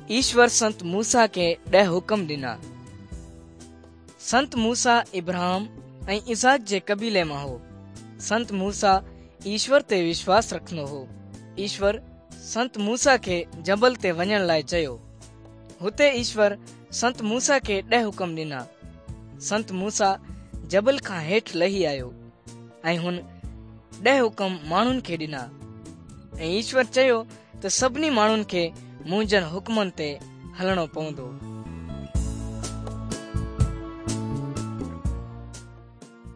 ईश्वर संत मूसा खे 10 हुकम ॾिना। संत मूसा इब्राहिम ऐं इसाक जे कबीले मां हो। संत मूसा ईश्वर ते विश्वास रखंदो हो। ईश्वर संत मूसा खे जबल ते वञण लाइ चयो। हुते ईश्वर संत मूसा खे 10 हुकम ॾिना। संत मूसा जबल खां हेठि लही आयो ऐं हुन 10 हुकम माण्हुनि खे ॾिना ऐं ईश्वर चयो त सभिनी माण्हुनि खे मुंहिंजनि हुकमनि ते हलणो पवंदो।